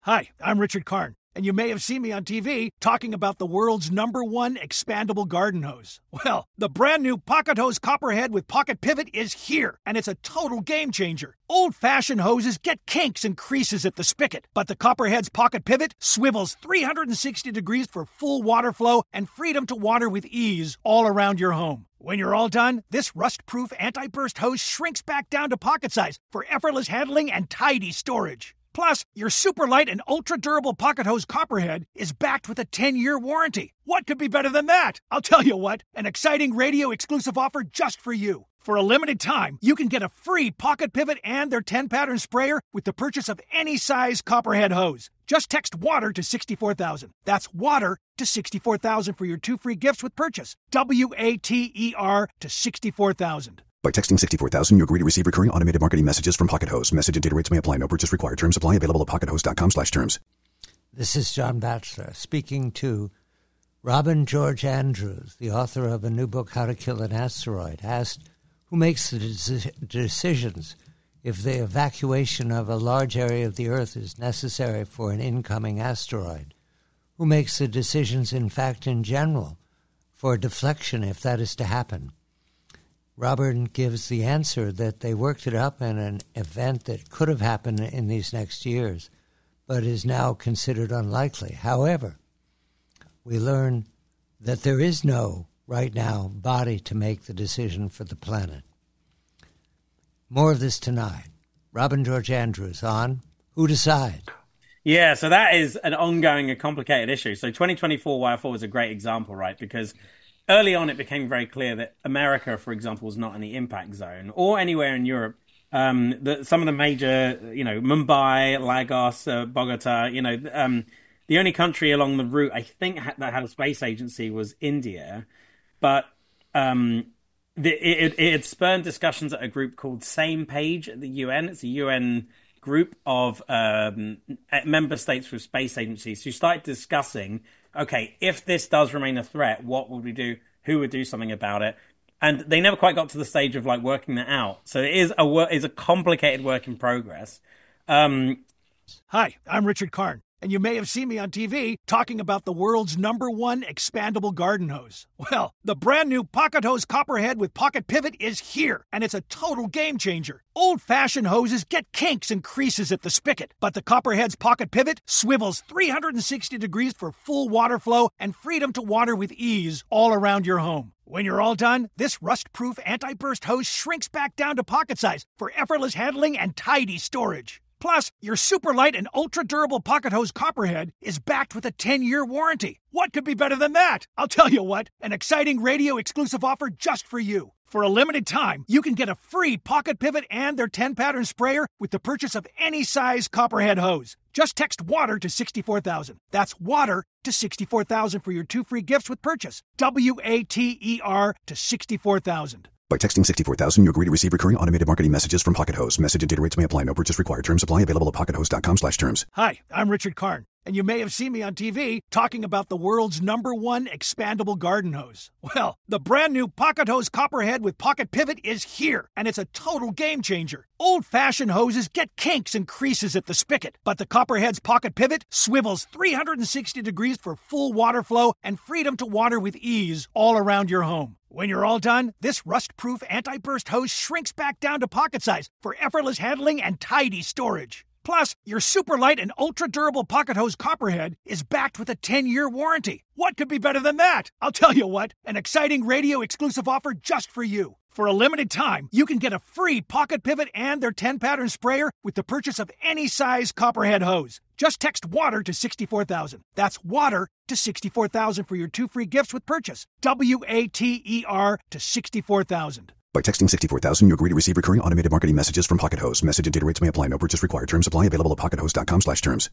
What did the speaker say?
Hi, I'm Richard Karn, and you may have seen me on TV talking about the world's #1 expandable garden hose. Well, the brand new Pocket Hose Copperhead with Pocket Pivot is here, and it's a total game changer. Old-fashioned hoses get kinks and creases at the spigot, but the Copperhead's Pocket Pivot swivels 360 degrees for full water flow and freedom to water with ease all around your home. When you're all done, this rust-proof anti-burst hose shrinks back down to pocket size for effortless handling and tidy storage. Plus, your super light and ultra-durable Pocket Hose Copperhead is backed with a 10-year warranty. What could be better than that? I'll tell you what, an exciting radio-exclusive offer just for you. For a limited time, you can get a free Pocket Pivot and their 10-pattern sprayer with the purchase of any size Copperhead hose. Just text WATER to 64,000. That's WATER to 64,000 for your 2 free gifts with purchase. WATER to 64,000. By texting 64,000, you agree to receive recurring automated marketing messages from Pocket Hose. Message and data rates may apply. No purchase required. Terms apply. Available at pockethose.com/terms. This is John Batchelor speaking to Robin George Andrews, the author of a new book, How to Kill an Asteroid, asked who makes the decisions if the evacuation of a large area of the Earth is necessary for an incoming asteroid. Who makes the decisions, in fact, in general, for deflection if that is to happen? Robert gives the answer that they worked it up in an event that could have happened in these next years, but is now considered unlikely. However, we learn that there is no, right now, body to make the decision for the planet. More of this tonight. Robin George Andrews on Who Decides? Yeah, so that is an ongoing and complicated issue. So 2024, why I thought was a great example, right? Because early on, it became very clear that America, for example, was not in the impact zone, or anywhere in Europe. Some of the major, Mumbai, Lagos, Bogota, the only country along the route, I think, that had a space agency was India. But it had spurred discussions at a group called Same Page at the UN. It's a UN group of member states with space agencies who started discussing, okay, if this does remain a threat, what would we do? Who would do something about it? And they never quite got to the stage of working that out. So it is a complicated work in progress. Hi, I'm Richard Karn, and you may have seen me on TV talking about the world's #1 expandable garden hose. Well, the brand new Pocket Hose Copperhead with Pocket Pivot is here, and it's a total game changer. Old-fashioned hoses get kinks and creases at the spigot, but the Copperhead's Pocket Pivot swivels 360 degrees for full water flow and freedom to water with ease all around your home. When you're all done, this rust-proof anti-burst hose shrinks back down to pocket size for effortless handling and tidy storage. Plus, your super light and ultra-durable Pocket Hose Copperhead is backed with a 10-year warranty. What could be better than that? I'll tell you what, an exciting radio-exclusive offer just for you. For a limited time, you can get a free Pocket Pivot and their 10-pattern sprayer with the purchase of any size Copperhead hose. Just text WATER to 64,000. That's WATER to 64,000 for your 2 free gifts with purchase. WATER to 64,000. By texting 64,000, you agree to receive recurring automated marketing messages from Pocket Hose. Message and data rates may apply. No purchase required. Terms apply. Available at pockethose.com/terms. Hi, I'm Richard Karn, and you may have seen me on TV talking about the world's #1 expandable garden hose. Well, the brand new Pocket Hose Copperhead with Pocket Pivot is here, and it's a total game changer. Old-fashioned hoses get kinks and creases at the spigot, but the Copperhead's Pocket Pivot swivels 360 degrees for full water flow and freedom to water with ease all around your home. When you're all done, this rust-proof anti-burst hose shrinks back down to pocket size for effortless handling and tidy storage. Plus, your super light and ultra-durable Pocket Hose Copperhead is backed with a 10-year warranty. What could be better than that? I'll tell you what, an exciting radio-exclusive offer just for you. For a limited time, you can get a free Pocket Pivot and their 10-pattern sprayer with the purchase of any size Copperhead hose. Just text WATER to 64,000. That's WATER to 64,000 for your 2 free gifts with purchase. WATER to 64,000. By texting 64,000, you agree to receive recurring automated marketing messages from Pocket Hose. Message and data rates may apply. No purchase required. Terms apply. Available at pockethose.com/terms.